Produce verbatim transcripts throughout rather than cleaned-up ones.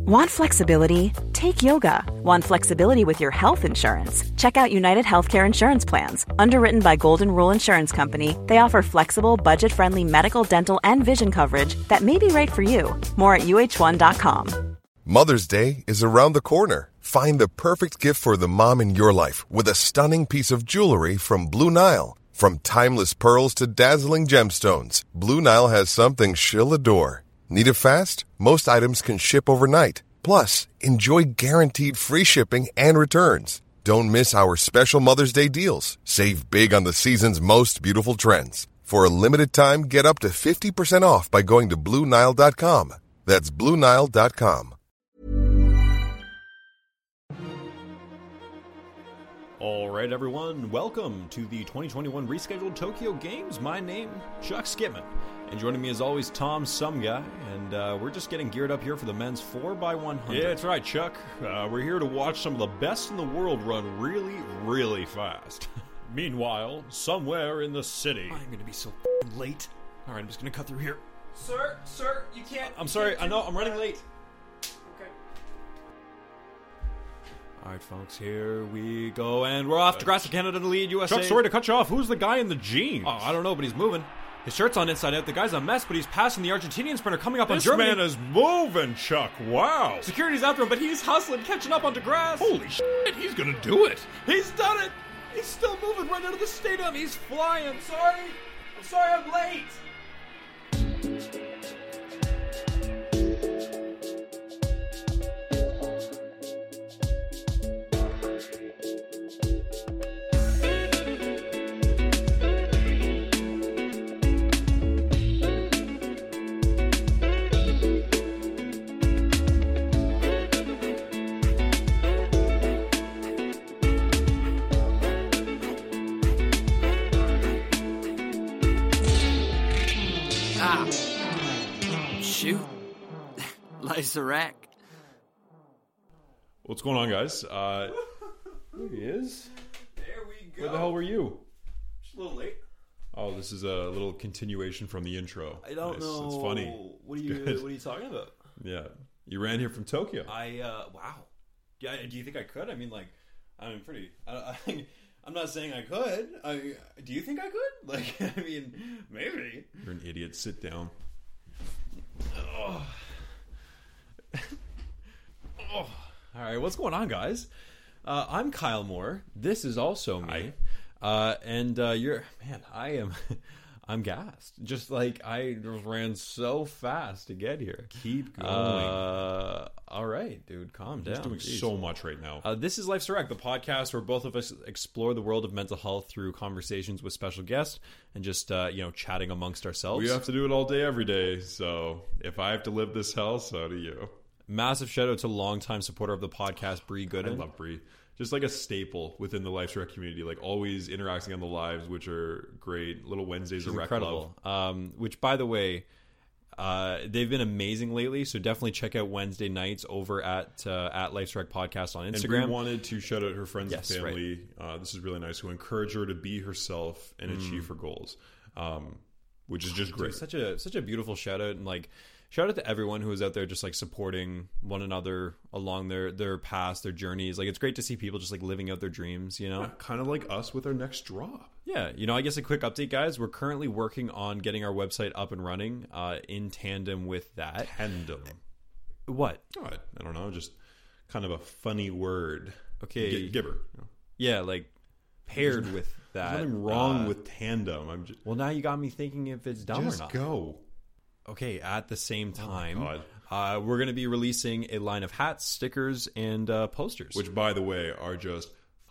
Want flexibility? Take yoga. Want flexibility with your health insurance? Check out United Healthcare Insurance Plans. Underwritten by Golden Rule Insurance Company, they offer flexible, budget-friendly medical, dental, and vision coverage that may be right for you. More at U H one dot com. Mother's Day is around the corner. Find the perfect gift for the mom in your life with a stunning piece of jewelry from Blue Nile. From timeless pearls to dazzling gemstones, Blue Nile has something she'll adore. Need it fast? Most items can ship overnight. Plus, enjoy guaranteed free shipping and returns. Don't miss our special Mother's Day deals. Save big on the season's most beautiful trends. For a limited time, get up to fifty percent off by going to Blue Nile dot com. That's Blue Nile dot com. All right, everyone. Welcome to the twenty twenty-one rescheduled Tokyo Games. My name, Chuck Skipman. And joining me as always, Tom Some Guy, and uh, we're just getting geared up here for the men's four by one hundred. Yeah, that's right, Chuck. Uh, we're here to watch some of the best in the world run really, really fast. Meanwhile, somewhere in the city... I'm going to be so late. All right, I'm just going to cut through here. Sir, sir, you can't... I'm sorry, I know, I'm running late. Okay. All right, folks, here we go, and we're off to Grass Canada to lead U S A. Chuck, sorry to cut you off. Who's the guy in the jeans? Oh, I don't know, but he's moving. His shirt's on inside out. The guy's a mess, but he's passing the Argentinian sprinter coming up this on Germany. This man is moving, Chuck. Wow. Security's after him, but he's hustling, catching up onto Grass. Holy shit, he's gonna do it. He's done it. He's still moving right out of the stadium. He's flying. Sorry. I'm sorry I'm late. Sirac. What's going on, guys? Uh, there he is. There we go. Where the hell were you? Just a little late. Oh, this is a little continuation from the intro. I don't nice. know. It's funny. What are it's you? good. What are you talking about? Yeah, you ran here from Tokyo. I uh, wow. Yeah. Do you think I could? I mean, like, I'm pretty. I, I, I'm not saying I could. I. Do you think I could? Like, I mean, maybe. You're an idiot. Sit down. Oh. Oh. All right, what's going on, guys? Uh, I'm Kyle Moore. This is also me. Uh, and uh, you're, man, I am, I'm gassed. Just like I ran so fast to get here. Keep going. Uh, all right, dude, calm down. You're doing Jeez. so much right now. Uh, this is Life's Direct, the podcast where both of us explore the world of mental health through conversations with special guests and just, uh, you know, chatting amongst ourselves. We have to do it all day, every day. So if I have to live this hell, so do you. Massive shout out to longtime supporter of the podcast, Bree Gooden. I love Bree. Just like a staple within the Life's Rec community, like always interacting on the lives, which are great. Little Wednesdays of Rec incredible. Love. Um, which, by the way, uh, they've been amazing lately. So definitely check out Wednesday nights over at uh, at Life's Rec Podcast on Instagram. And Bree wanted to shout out her friends yes, and family. Right. Uh, this is really nice. Who encourage her to be herself and mm. achieve her goals, um, which is just great. Dude, such a such a beautiful shout out, and like. Shout out to everyone who is out there just like supporting one another along their their paths, their journeys. Like it's great to see people just like living out their dreams, you know? Yeah, kind of like us with our next drop. Yeah, you know, I guess a quick update, guys. We're currently working on getting our website up and running uh, in tandem with that. Tandem. What? Oh, I, I don't know, just kind of a funny word. Okay. G- gibber. Yeah, like paired there's, with that. There's nothing wrong uh, with tandem. I'm just, well, now you got me thinking if it's dumb just or not. go. Okay, at the same time, oh uh, we're going to be releasing a line of hats, stickers, and uh, posters. Which, by the way, are just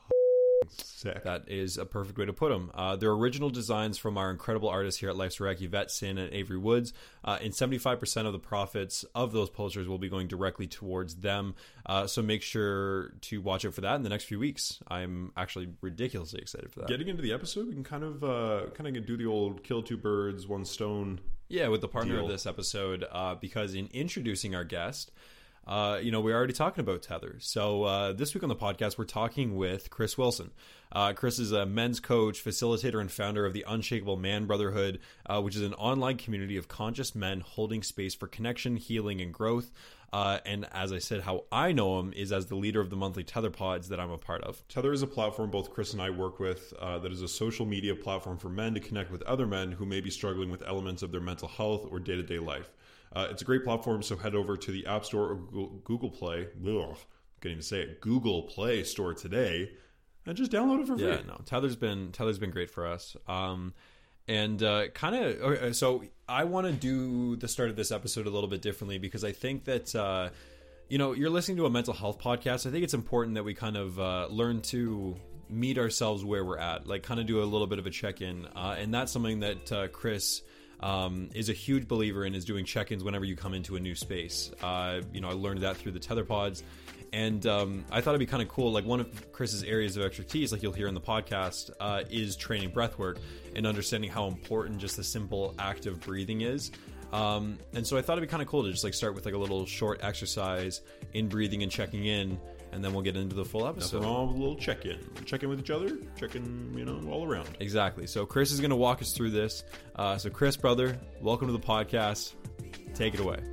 sick. That is a perfect way to put them. Uh, they're original designs from our incredible artists here at Life's Rec, Yvette Sin and Avery Woods. Uh, and seventy-five percent of the profits of those posters will be going directly towards them. Uh, so make sure to watch out for that in the next few weeks. I'm actually ridiculously excited for that. Getting into the episode, we can kind of uh, kind of do the old kill two birds, one stone. Yeah, with the partner deal. of this episode, uh, because in introducing our guest, uh, you know, we're already talking about Tether. So uh, this week on the podcast, we're talking with Chris Wilson. Uh, Chris is a men's coach, facilitator, and founder of the Unshakable Man Brotherhood, uh, which is an online community of conscious men holding space for connection, healing, and growth. Uh, and as I said, how I know him is as the leader of the monthly Tether pods that I'm a part of. Tether is a platform both Chris and I work with uh, that is a social media platform for men to connect with other men who may be struggling with elements of their mental health or day-to-day life. Uh, it's a great platform, so head over to the App Store or Google, Google Play. Ugh, can't even say it. Google Play Store today, and just download it for free. Yeah, no, Tether's been Tether's been great for us. Um, And uh, kind of, so I want to do the start of this episode a little bit differently because I think that, uh, you know, you're listening to a mental health podcast. I think it's important that we kind of uh, learn to meet ourselves where we're at, like kind of do a little bit of a check-in. Uh, and that's something that uh, Chris um, is a huge believer in, is doing check-ins whenever you come into a new space. Uh, you know, I learned that through the Tether pods. And um, I thought it'd be kind of cool. Like, one of Chris's areas of expertise, like you'll hear in the podcast, uh, is training breath work and understanding how important just the simple act of breathing is. Um, and so I thought it'd be kind of cool to just like start with like a little short exercise in breathing and checking in, and then we'll get into the full episode. Nothing wrong with a little check-in. Check in with each other, check in, you know, all around. Exactly. So Chris is going to walk us through this. Uh, so Chris, brother, welcome to the podcast. Take it away.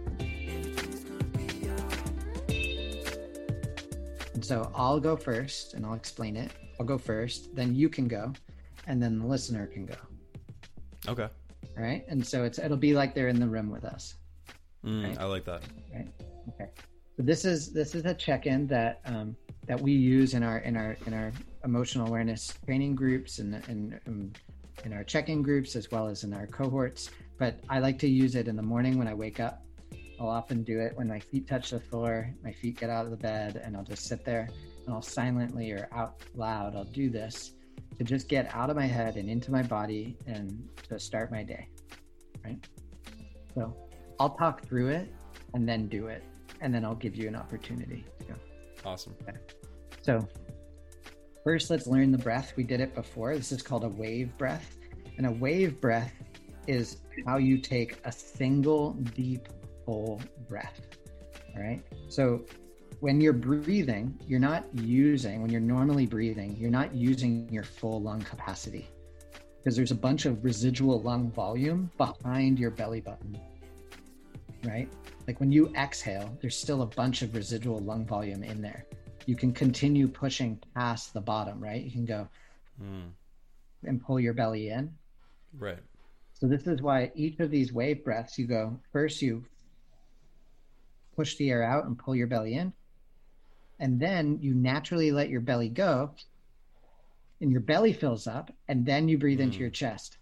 So I'll go first and I'll explain it. I'll go first, then you can go, and then the listener can go. Okay. All right. And so it's it'll be like they're in the room with us. Mm, right? I like that. Right. Okay. So this is this is a check-in that um, that we use in our in our in our emotional awareness training groups and in, in, in our check-in groups as well as in our cohorts. But I like to use it in the morning when I wake up. I'll often do it when my feet touch the floor, my feet get out of the bed, and I'll just sit there and I'll silently or out loud, I'll do this to just get out of my head and into my body and to start my day, right? So I'll talk through it and then do it, and then I'll give you an opportunity to go. Awesome. Okay. So first, let's learn the breath. We did it before. This is called a wave breath. And a wave breath is how you take a single deep full breath. All right. So when you're breathing, you're not using, when you're normally breathing, you're not using your full lung capacity because there's a bunch of residual lung volume behind your belly button, right? Like when you exhale, there's still a bunch of residual lung volume in there. You can continue pushing past the bottom, right? You can go mm. and pull your belly in. Right. So this is why each of these wave breaths, you go, first you push the air out and pull your belly in. And then you naturally let your belly go and your belly fills up, and then you breathe mm. into your chest.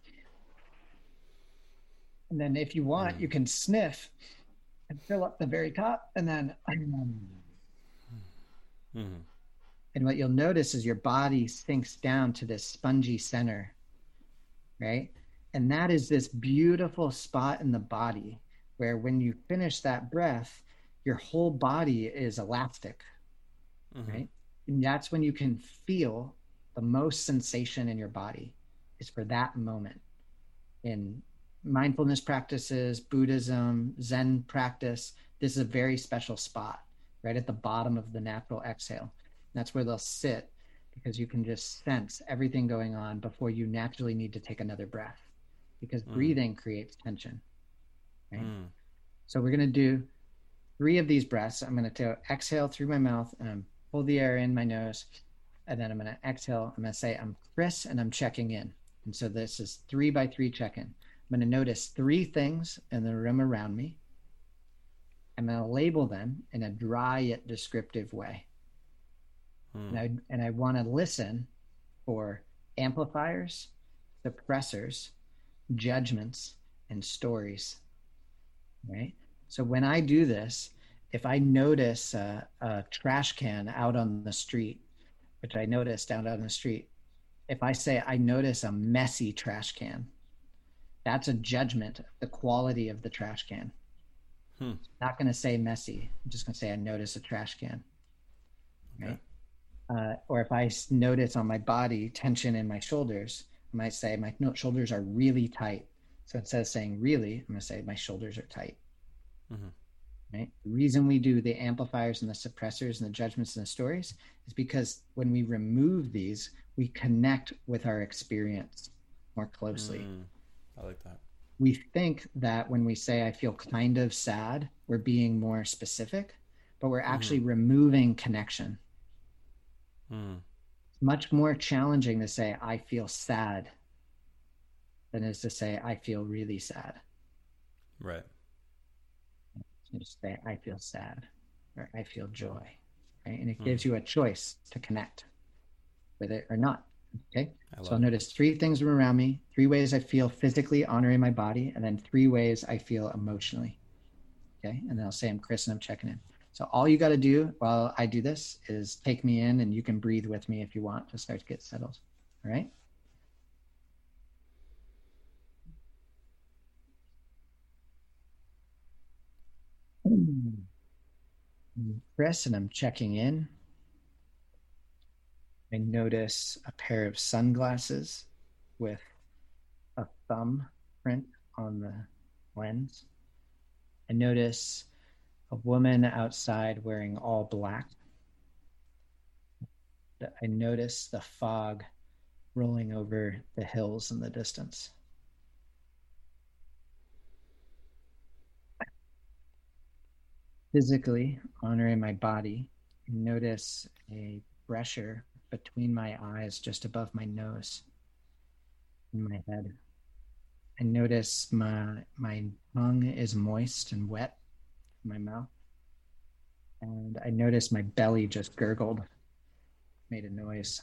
And then if you want, mm. you can sniff and fill up the very top, and then mm. and what you'll notice is your body sinks down to this spongy center, right? And that is this beautiful spot in the body where when you finish that breath, your whole body is elastic, mm-hmm. right? And that's when you can feel the most sensation in your body, is for that moment. In mindfulness practices, Buddhism, Zen practice, this is a very special spot, right at the bottom of the natural exhale. And that's where they'll sit, because you can just sense everything going on before you naturally need to take another breath, because mm. breathing creates tension, right? Mm. So we're going to do three of these breaths. I'm going to exhale through my mouth and I'm pull the air in my nose. And then I'm going to exhale. I'm going to say, I'm Chris and I'm checking in. And so this is three by three check-in. I'm going to notice three things in the room around me. I'm going to label them in a dry yet descriptive way. Hmm. And I, and I want to listen for amplifiers, suppressors, judgments, and stories, right? So when I do this, if I notice a, a trash can out on the street, which I noticed out on the street, if I say I notice a messy trash can, that's a judgment of the quality of the trash can. Hmm. I'm not going to say messy. I'm just going to say I notice a trash can, right? Okay. Uh, or if I notice on my body tension in my shoulders, I might say my shoulders are really tight. So instead of saying really, I'm going to say my shoulders are tight. Mm-hmm. right? The reason we do the amplifiers and the suppressors and the judgments and the stories is because when we remove these, we connect with our experience more closely. Mm, I like that. We think that when we say, I feel kind of sad, we're being more specific, but we're actually mm. removing connection. Mm. It's much more challenging to say, I feel sad than it is to say, I feel really sad. Right. You just say, I feel sad, or I feel joy, right? And it mm. gives you a choice to connect with it or not, okay? So I'll notice three things around me, three ways I feel physically honoring my body, and then three ways I feel emotionally, okay? And then I'll say I'm Chris and I'm checking in. So all you got to do while I do this is take me in, and you can breathe with me if you want to start to get settled, all right? I'm Chris and I'm checking in. I notice a pair of sunglasses with a thumb print on the lens. I notice a woman outside wearing all black. I notice the fog rolling over the hills in the distance. Physically honoring my body, I notice a pressure between my eyes just above my nose in my head. I notice my my tongue is moist and wet in my mouth. And I notice my belly just gurgled, made a noise.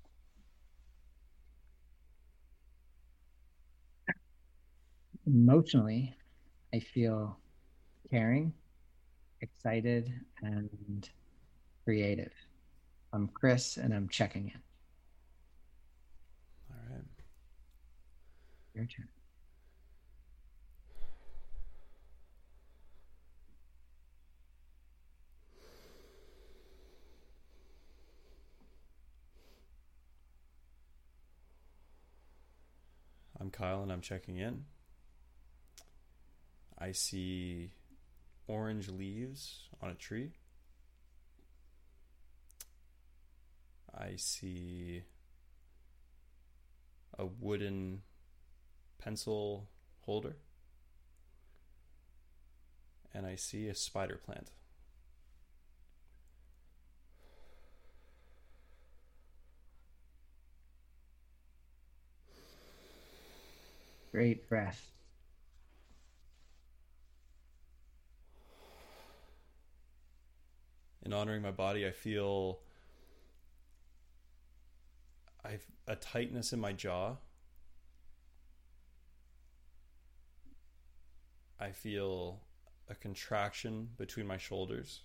Emotionally, I feel caring, excited, and creative. I'm Chris and I'm checking in. All right. Your turn. I'm Kyle and I'm checking in. I see orange leaves on a tree. I see a wooden pencil holder. And I see a spider plant. Great breath. In honoring my body, I feel I've a tightness in my jaw. I feel a contraction between my shoulders.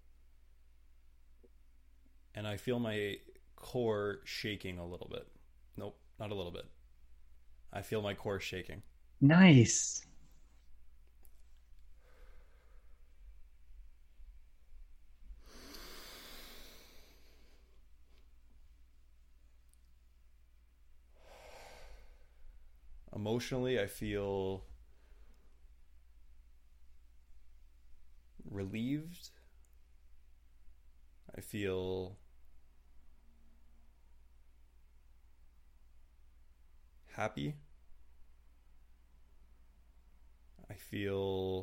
And I feel my core shaking a little bit. Nope, not a little bit. I feel my core shaking. Nice. Emotionally, I feel relieved. I feel happy. I feel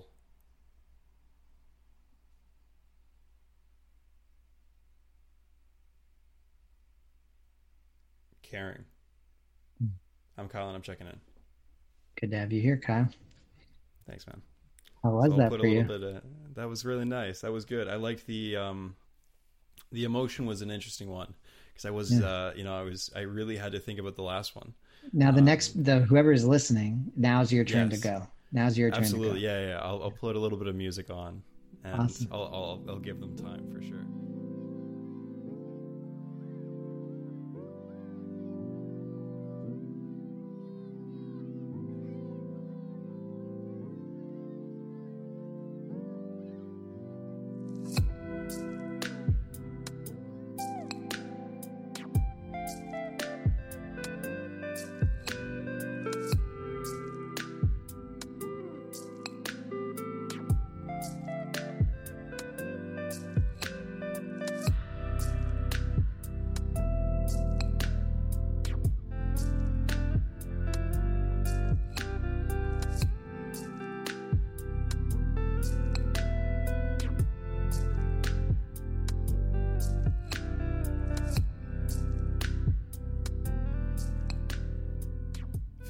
caring. Mm. I'm Kyle and I'm checking in. Good to have you here, Kyle. Thanks, man. How was so that put for a you? Little bit of, that was really nice. That was good. I liked the um, the emotion was an interesting one because I was, yeah. uh, you know, I was, I really had to think about the last one. Now the um, next, the whoever is listening, now's your turn yes. to go. Now's your turn. Absolutely, to go. yeah, yeah. I'll, I'll put a little bit of music on, and awesome. I'll, I'll, I'll give them time for sure.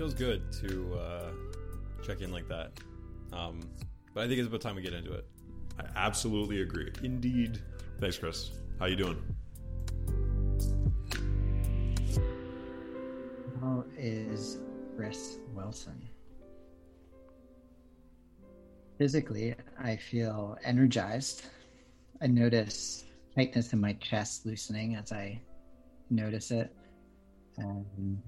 feels good to uh, check in like that. Um, but I think it's about time we get into it. I absolutely agree. Indeed. Thanks, Chris. How you doing? How is Chris Wilson? Physically, I feel energized. I notice tightness in my chest loosening as I notice it. And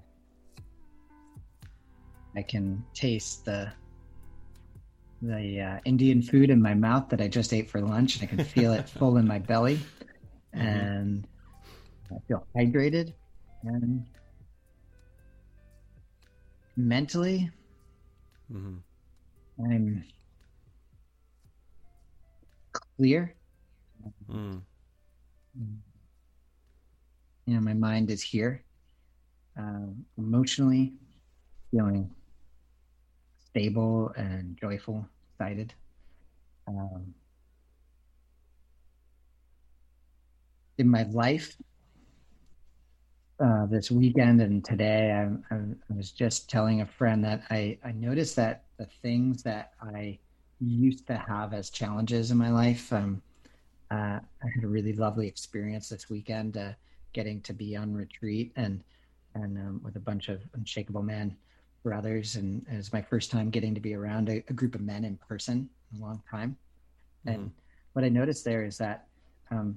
I can taste the the uh, Indian food in my mouth that I just ate for lunch, and I can feel it full in my belly. Mm-hmm. And I feel hydrated. And mentally, mm-hmm. I'm clear. Mm. You know, my mind is here. Uh, emotionally, feeling stable and joyful, excited. Um, in my life, uh, this weekend and today, I, I, I was just telling a friend that I, I noticed that the things that I used to have as challenges in my life, um, uh, I had a really lovely experience this weekend, uh, getting to be on retreat and and um, with a bunch of Unshakable Man brothers, and it was my first time getting to be around a, a group of men in person in a long time. Mm-hmm. And what I noticed there is that um,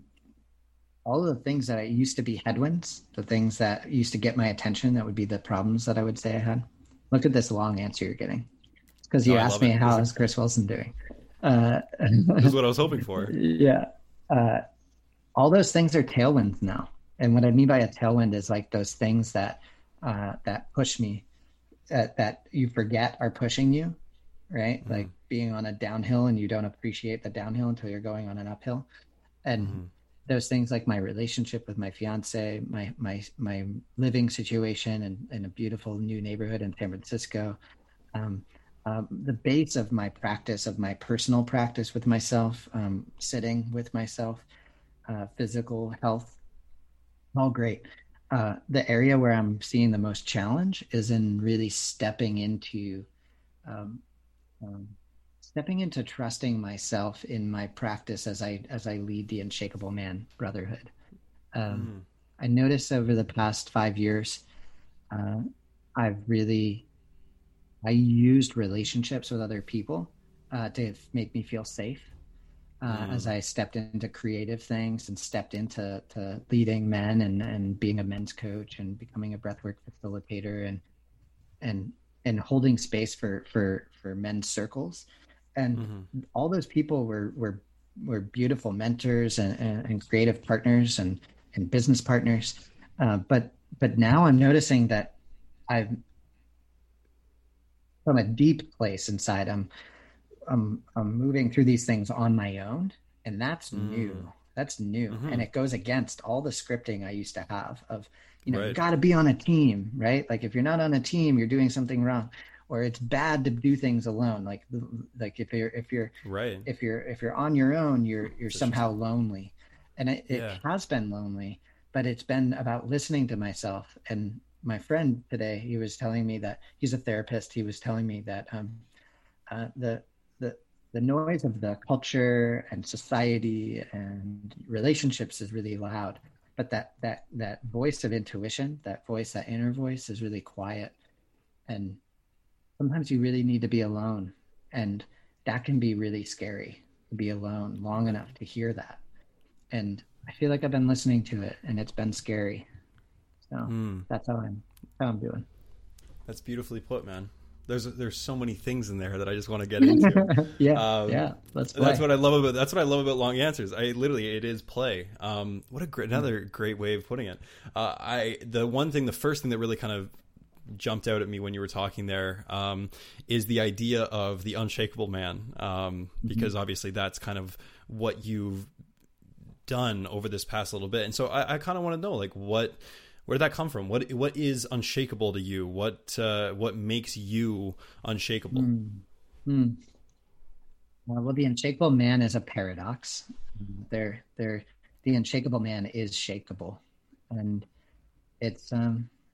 all of the things that I used to be headwinds, the things that used to get my attention, that would be the problems that I would say I had. Look at this long answer you're getting. It's because you oh, asked me it. how is Chris Wilson doing. Uh, this is what I was hoping for. Yeah. Uh, all those things are tailwinds now. And what I mean by a tailwind is like those things that uh, that push me, uh, that you forget are pushing you, right? Mm-hmm. Like being on a downhill and you don't appreciate the downhill until you're going on an uphill. And mm-hmm. those things like my relationship with my fiance, my my my living situation in, in a beautiful new neighborhood in San Francisco, um, um, the base of my practice, of my personal practice with myself, um, sitting with myself, uh, physical health, all great. Uh, the area where I'm seeing the most challenge is in really stepping into, um, um, stepping into trusting myself in my practice as I as I lead the Unshakable Man Brotherhood. Um, mm. I noticed over the past five years, uh, I've really, I used relationships with other people uh, to make me feel safe. Uh, mm. As I stepped into creative things and stepped into to leading men and, and being a men's coach and becoming a breathwork facilitator and and and holding space for for for men's circles, and mm-hmm. all those people were were were beautiful mentors and, and, and creative partners and and business partners, uh, but but now I'm noticing that I've, from a deep place inside, I'm I'm, I'm moving through these things on my own, and that's mm. new. That's new. Mm-hmm. And it goes against all the scripting I used to have of, you know, right. you got to be on a team, right? Like if you're not on a team, you're doing something wrong, or it's bad to do things alone. Like, like if you're, if you're, right. if you're, if you're on your own, you're, you're somehow lonely. And it, it yeah. has been lonely, but it's been about listening to myself. And my friend today, he was telling me that he's a therapist. He was telling me that, um, uh, the, the the noise of the culture and society and relationships is really loud, but that that that voice of intuition, that voice, that inner voice, is really quiet. And sometimes you really need to be alone, and that can be really scary, to be alone long enough to hear that. And I feel like I've been listening to it, and it's been scary. So mm. that's how I'm how I'm doing. That's beautifully put, man. There's there's so many things in there that I just want to get into. yeah, um, yeah. Let's play. That's what I love about that's what I love about long answers. I literally it is play. Um, what a great another great way of putting it. Uh, I the one thing the first thing that really kind of jumped out at me when you were talking there um, is the idea of the unshakable man, um, because mm-hmm. obviously that's kind of what you've done over this past little bit, and so I, I kind of want to know like what. Where did that come from? What what is unshakable to you? What uh, what makes you unshakable? Mm. Mm. Well, the Unshakable Man is a paradox. There, there, the Unshakable Man is shakeable, and it's um,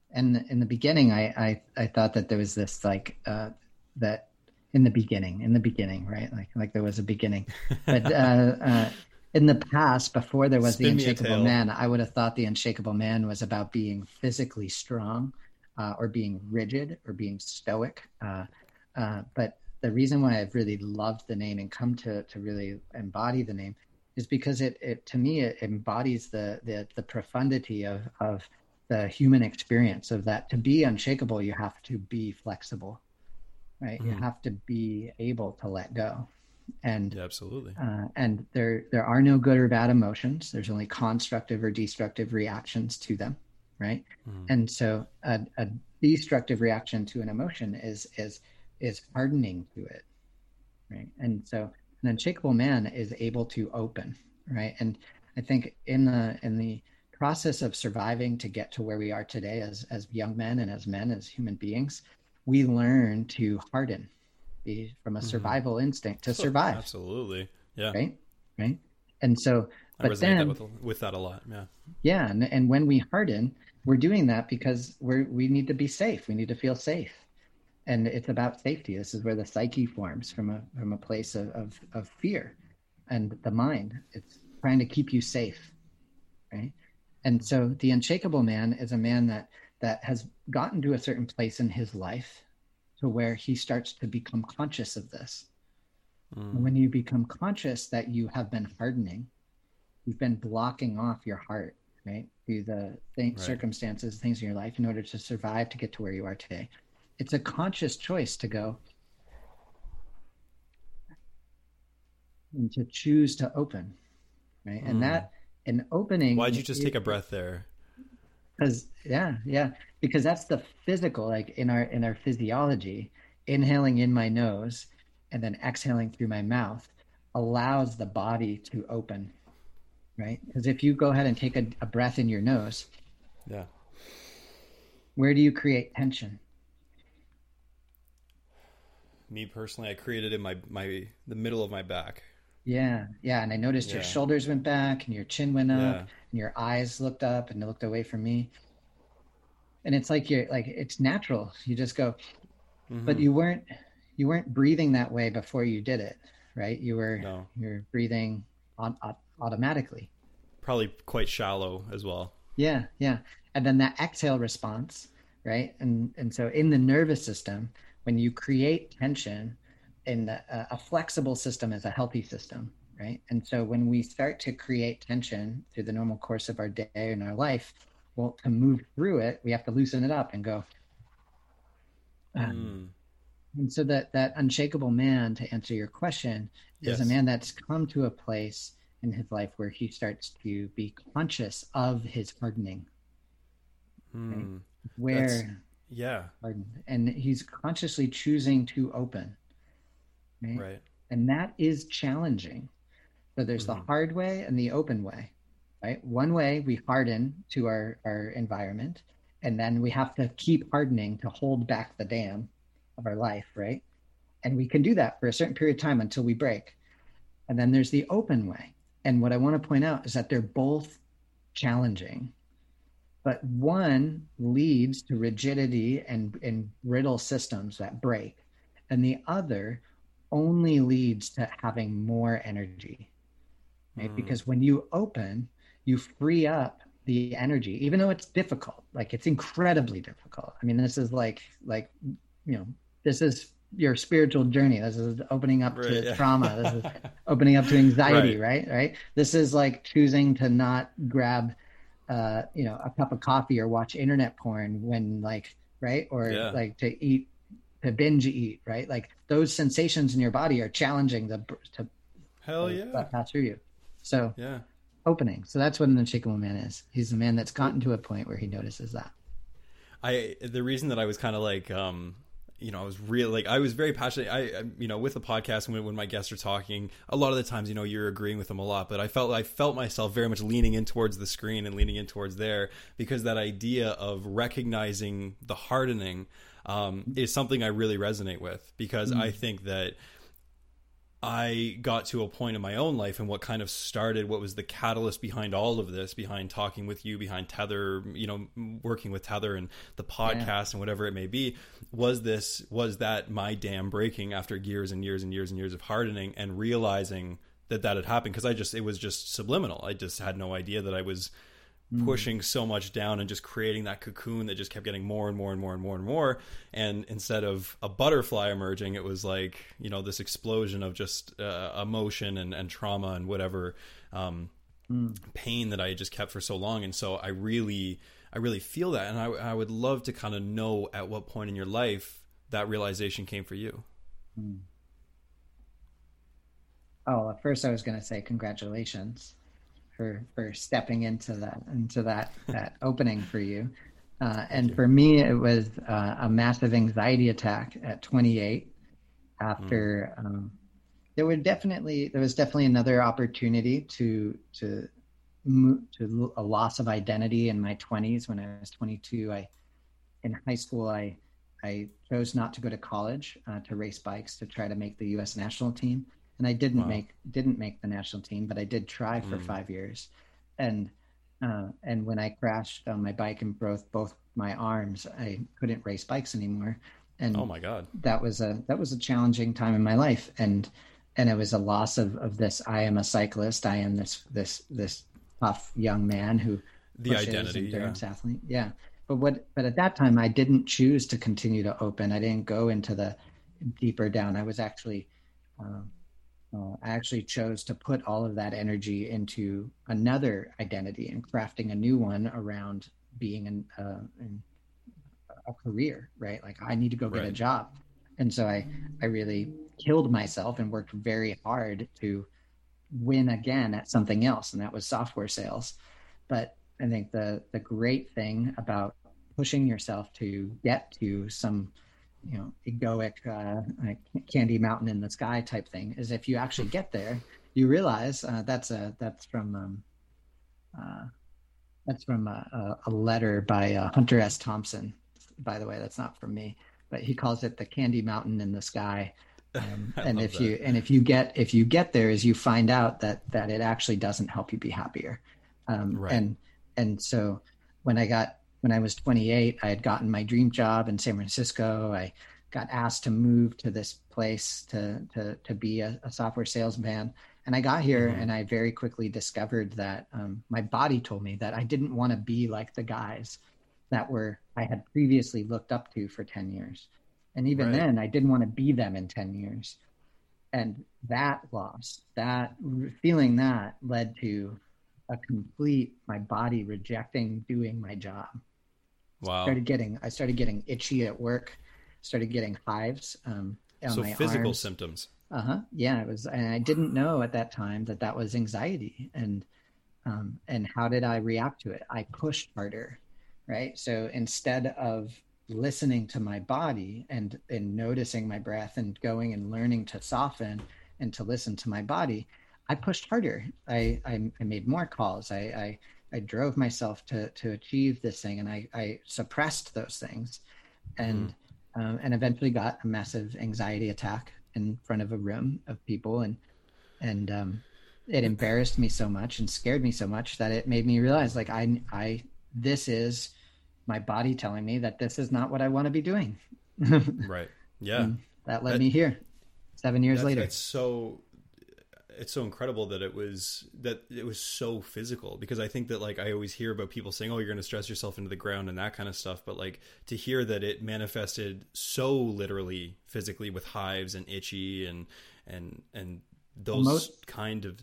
And in the beginning, I, I, I thought that there was this like, uh, that in the beginning, in the beginning, right? Like, like there was a beginning, but, uh, uh, in the past, before there was Spin the me a Unshakable tale. Man, I would have thought the Unshakable Man was about being physically strong, uh, or being rigid or being stoic. Uh, uh, but the reason why I've really loved the name and come to, to really embody the name is because it, it to me, it embodies the, the, the profundity of, of the human experience of that. To be unshakable, you have to be flexible, right? Mm-hmm. You have to be able to let go. And yeah, absolutely. Uh, and there, there are no good or bad emotions. There's only constructive or destructive reactions to them, right? Mm-hmm. And so a, a destructive reaction to an emotion is is is hardening to it, right? And so an unshakable man is able to open, right? And I think in the in the process of surviving to get to where we are today as as young men and as men, as human beings, we learn to harden. From a survival mm-hmm. instinct to survive. Absolutely. Yeah. Right. Right. And so, I but resonate then that with, with that a lot. Yeah. Yeah. And, and when we harden, we're doing that because we're, we need to be safe. We need to feel safe. And it's about safety. This is where the psyche forms from a, from a place of, of, of fear and the mind. It's trying to keep you safe. Right. And so the unshakable man is a man that, that has gotten to a certain place in his life to where he starts to become conscious of this. Mm. And when you become conscious that you have been hardening, you've been blocking off your heart, right? Through the th- right. circumstances, things in your life in order to survive, to get to where you are today. It's a conscious choice to go and to choose to open, right? Mm. And that, an opening. Why'd you just take a breath there? Because yeah, yeah, because that's the physical, like in our in our physiology, inhaling in my nose and then exhaling through my mouth allows the body to open, right? Because if you go ahead and take a, a breath in your nose, yeah, where do you create tension? Me personally, I created in my my the middle of my back. Yeah, yeah, and I noticed yeah. your shoulders went back and your chin went up, yeah. and your eyes looked up and looked away from me. And it's like you're like it's natural. You just go, mm-hmm. but you weren't you weren't breathing that way before you did it, right? You were no. you're breathing on, on automatically. Probably quite shallow as well. Yeah, yeah, and then that exhale response, right? And and so in the nervous system, when you create tension. In the, uh, a flexible system is a healthy system, right? And so when we start to create tension through the normal course of our day and our life, well, to move through it, we have to loosen it up and go. Um, mm. And so that that unshakable man, to answer your question, yes. is a man that's come to a place in his life where he starts to be conscious of his hardening. Mm. Right? Where, that's, yeah, hardened, and he's consciously choosing to open. Right? Right. And that is challenging. So there's mm-hmm. the hard way and the open way, right? One way we harden to our, our environment, and then we have to keep hardening to hold back the dam of our life, right? And we can do that for a certain period of time until we break. And then there's the open way. And what I want to point out is that they're both challenging, but one leads to rigidity and, and brittle systems that break, and the other only leads to having more energy, right? Mm. Because when you open, you free up the energy, even though it's difficult, like it's incredibly difficult. I mean, this is like, like, you know, this is your spiritual journey. This is opening up right, to yeah. trauma. This is opening up to anxiety, right. right? Right. This is like choosing to not grab, uh, you know, a cup of coffee or watch internet porn when like, right. Or yeah. like to eat, to binge eat, right? Like those sensations in your body are challenging the to hell yeah uh, pass through you. So yeah, opening. So that's what an unshakable man is. He's a man that's gotten to a point where he notices that. I the reason that I was kind of like, um, you know, I was really like I was very passionate. I, I you know, with the podcast when when my guests are talking, a lot of the times, you know, you're agreeing with them a lot, but I felt I felt myself very much leaning in towards the screen and leaning in towards there because that idea of recognizing the hardening. Um, is something I really resonate with because mm. I think that I got to a point in my own life, and what kind of started, what was the catalyst behind all of this, behind talking with you, behind Tether, you know, working with Tether and the podcast yeah. and whatever it may be, was this, was that my dam breaking after years and years and years and years of hardening and realizing that that had happened. Cause I just, it was just subliminal. I just had no idea that I was pushing so much down and just creating that cocoon that just kept getting more and more and more and more and more. And instead of a butterfly emerging, it was like, you know, this explosion of just uh, emotion and, and trauma and whatever um, mm. pain that I just kept for so long. And so I really, I really feel that. And I, I would love to kind of know at what point in your life that realization came for you. Mm. Oh, at first I was going to say congratulations for for stepping into that into that that opening for you, uh, and for me it was uh, a massive anxiety attack at twenty-eight. After mm. um, there were definitely there was definitely another opportunity to to move to a loss of identity in my twenties. When I was twenty-two, I in high school I I chose not to go to college uh, to race bikes to try to make the U S national team. And I didn't wow. make didn't make the national team, but I did try for mm. five years. And uh, and when I crashed on my bike and broke both my arms, I couldn't race bikes anymore. And oh my God, that was a that was a challenging time in my life. And and it was a loss of, of this. I am a cyclist. I am this this this tough young man who the identity endurance yeah. athlete. Yeah. But what but at that time I didn't choose to continue to open. I didn't go into the deeper down. I was actually. Um, Uh, I actually chose to put all of that energy into another identity and crafting a new one around being in, uh, in a career, right? Like I need to go get right. a job. And so I, I really killed myself and worked very hard to win again at something else. And that was software sales. But I think the, the great thing about pushing yourself to get to some you know, egoic uh, like candy mountain in the sky type thing is if you actually get there, you realize uh, that's a that's from um, uh, that's from a, a letter by uh, Hunter S. Thompson. By the way, that's not from me, but he calls it the candy mountain in the sky. Um, and if that. you and if you get if you get there, is you find out that that it actually doesn't help you be happier. Um, right. And and so when I got When I was twenty-eight, I had gotten my dream job in San Francisco. I got asked to move to this place to to to be a, a software salesman. And I got here mm-hmm. and I very quickly discovered that um, my body told me that I didn't want to be like the guys that were I had previously looked up to for ten years. And even right. then, I didn't want to be them in ten years. And that loss, that feeling that led to a complete, my body rejecting doing my job. Wow. Started getting, I started getting itchy at work, started getting hives um, on so my physical arms. symptoms. Uh-huh. Yeah, it was, and I didn't know at that time that that was anxiety. And, um, and how did I react to it? I pushed harder, right? So instead of listening to my body and, and noticing my breath and going and learning to soften and to listen to my body, I pushed harder. I, I, I made more calls. I, I, I drove myself to, to achieve this thing, and I, I suppressed those things, and, mm. um, and eventually got a massive anxiety attack in front of a room of people. And, and, um, it embarrassed me so much and scared me so much that it made me realize, like, I, I, this is my body telling me that this is not what I want to be doing. Right. Yeah. And that led that, me here seven years that's, later. It's so, it's so incredible that it was, that it was so physical, because I think that, like, I always hear about people saying, oh, you're going to stress yourself into the ground and that kind of stuff. But, like, to hear that it manifested so literally physically with hives and itchy and, and, and those Emo- kind of,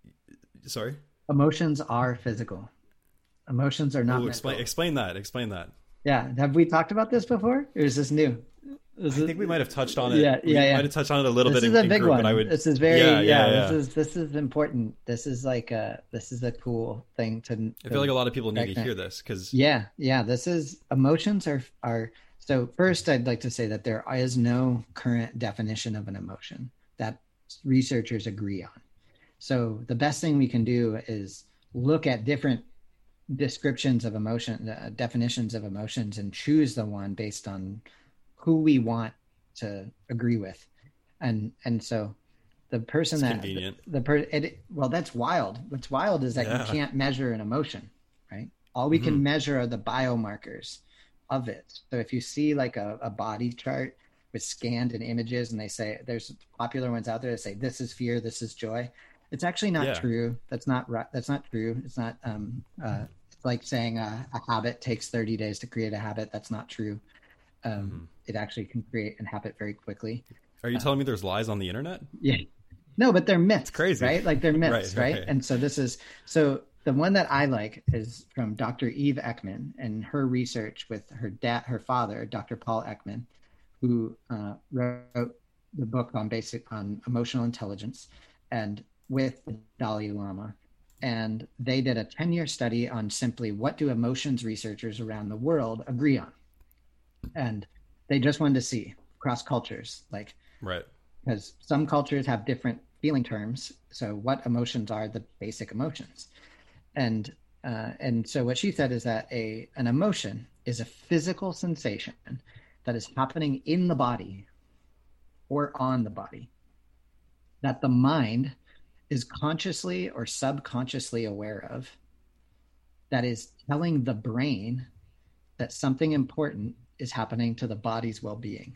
sorry? Emotions are physical. Emotions are not. Oh, explain, explain that. Explain that. Yeah. Have we talked about this before? Or is this new? Is I it, think we might have touched on it. Yeah, yeah, we yeah. might have touched on it a little this bit. This is in, a big in group, one. But I would, this is very, yeah, yeah, yeah, yeah. This is this is important. This is like a this is a cool thing to. to I feel like a lot of people need to hear this because. Yeah, yeah. This is emotions are are. So first, I'd like to say that there is no current definition of an emotion that researchers agree on. So the best thing we can do is look at different descriptions of emotion, uh, definitions of emotions, and choose the one based on who we want to agree with. And and so the person it's that convenient. the, the per it, well, that's wild. What's wild is that Yeah. you can't measure an emotion, right? All we mm-hmm. can measure are the biomarkers of it. So if you see like a, a body chart with scanned and images, and they say there's popular ones out there that say this is fear, this is joy. It's actually not yeah. true. That's not right. That's not true. It's not. Um, uh, it's like saying a, a habit takes thirty days to create a habit. That's not true. Um, mm-hmm. It actually can create a habit very quickly. Are you uh, telling me there's lies on the internet? Yeah. No, but they're myths. It's crazy, right? Like they're myths, right, right? right? And so this is so the one that I like is from Doctor Eve Ekman and her research with her dad, her father, Doctor Paul Ekman, who uh, wrote the book on basic on emotional intelligence, and with the Dalai Lama. And they did a ten-year study on simply what do emotions researchers around the world agree on. And they just wanted to see across cultures, like, right. because some cultures have different feeling terms. So what emotions are the basic emotions? And uh, and so what she said is that a an emotion is a physical sensation that is happening in the body or on the body that the mind is consciously or subconsciously aware of, that is telling the brain that something important is happening to the body's well-being.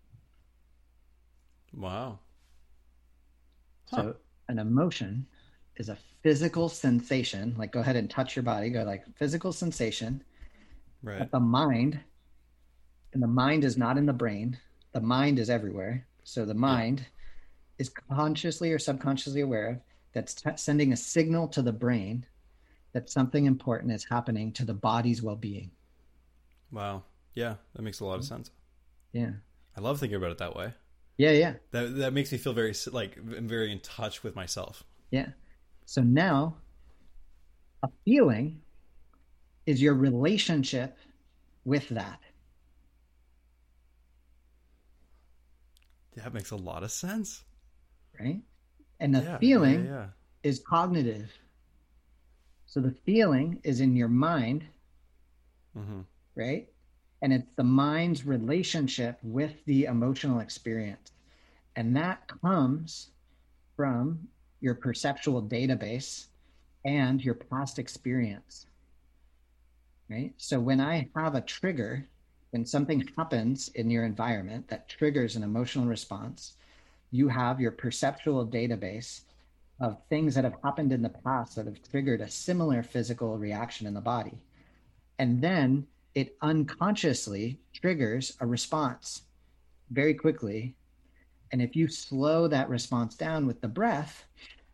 Wow. Huh. So an emotion is a physical sensation, like go ahead and touch your body, go like physical sensation. Right. That the mind, and the mind is not in the brain, the mind is everywhere. So the mind yeah. is consciously or subconsciously aware of, that's t- sending a signal to the brain that something important is happening to the body's well-being. Wow. Yeah, that makes a lot of sense. Yeah. I love thinking about it that way. Yeah, yeah. That that makes me feel very like I'm very in touch with myself. Yeah. So now a feeling is your relationship with that. That makes a lot of sense. Right? And the yeah, feeling yeah, yeah. is cognitive. So the feeling is in your mind, mm-hmm. right? And it's the mind's relationship with the emotional experience. And that comes from your perceptual database and your past experience, right? So when I have a trigger, when something happens in your environment that triggers an emotional response, you have your perceptual database of things that have happened in the past that have triggered a similar physical reaction in the body. And then it unconsciously triggers a response very quickly. And if you slow that response down with the breath,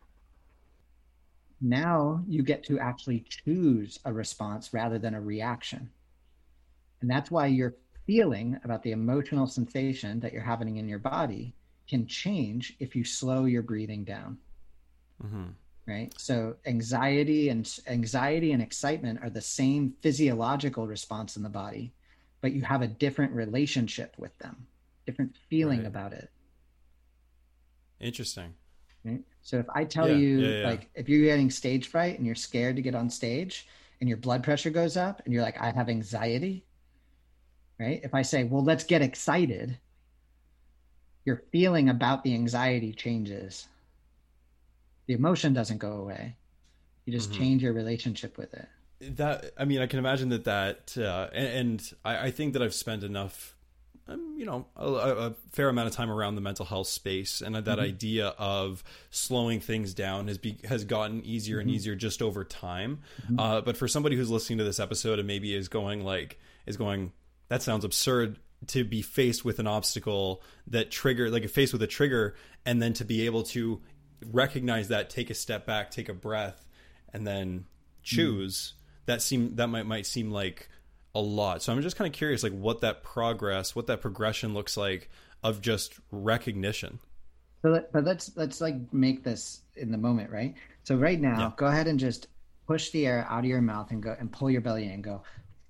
now you get to actually choose a response rather than a reaction. And that's why your feeling about the emotional sensation that you're having in your body can change if you slow your breathing down. Mm-hmm. Right? So anxiety and anxiety and excitement are the same physiological response in the body, but you have a different relationship with them, different feeling right. about it. Interesting. Right? So if I tell yeah, you, yeah, yeah. like, if you're getting stage fright and you're scared to get on stage and your blood pressure goes up and you're like, I have anxiety, right? If I say, well, let's get excited, your feeling about the anxiety changes. The emotion doesn't go away. You just mm-hmm. change your relationship with it. That, I mean, I can imagine that that, uh, and, and I, I think that I've spent enough, um, you know, a, a fair amount of time around the mental health space, and that mm-hmm. idea of slowing things down has be, has gotten easier mm-hmm. and easier just over time. Mm-hmm. Uh, but for somebody who's listening to this episode and maybe is going like, is going, that sounds absurd, to be faced with an obstacle that trigger, like faced with a trigger, and then to be able to recognize that, take a step back, take a breath, and then choose. Mm. That seem that might might seem like a lot. So I'm just kind of curious, like what that progress, what that progression looks like of just recognition. So, let, but let's let's like make this in the moment, right? So right now, yeah. go ahead and just push the air out of your mouth and go and pull your belly in and go.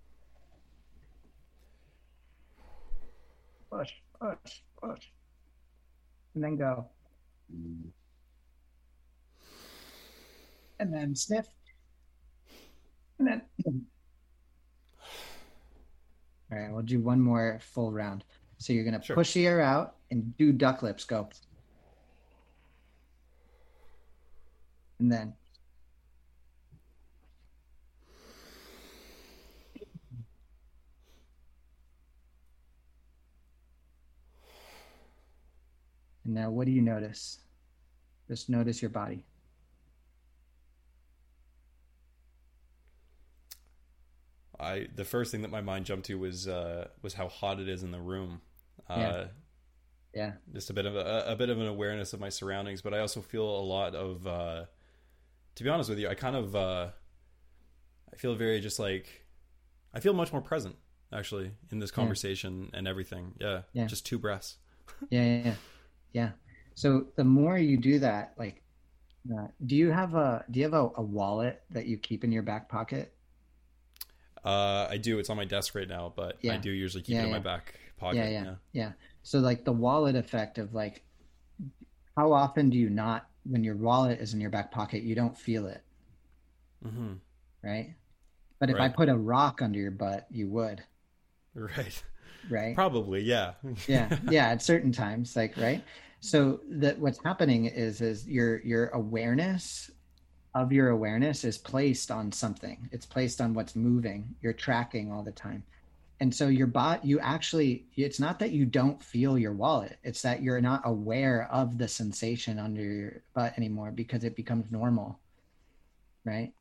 Push, push, push, and then go. And then sniff. And then. All right, we'll do one more full round. So you're going to sure. push the air out and do duck lips. Go. And then and now what do you notice? Just notice your body. I the first thing that my mind jumped to was uh, was how hot it is in the room. Uh, Yeah. Yeah. Just a bit of a, a bit of an awareness of my surroundings, but I also feel a lot of, uh, to be honest with you, I kind of, uh, I feel very just like, I feel much more present actually in this conversation yeah. and everything. Yeah. Yeah. Just two breaths. yeah, yeah. Yeah. Yeah. So the more you do that, like, uh, do you have a, do you have a, a wallet that you keep in your back pocket? Uh, I do. It's on my desk right now, but yeah. I do usually keep yeah, it in yeah. my back pocket. Yeah, yeah, yeah. Yeah. So like the wallet effect of like, how often do you not, when your wallet is in your back pocket, you don't feel it. Mm-hmm. Right. But if right. I put a rock under your butt, you would. Right. Right. Probably. Yeah. yeah. Yeah. At certain times, like, right. So that what's happening is, is your, your awareness of your awareness is placed on something. It's placed on what's moving. You're tracking all the time. And so your bot, you actually, it's not that you don't feel your wallet. It's that you're not aware of the sensation under your butt anymore because it becomes normal. Right.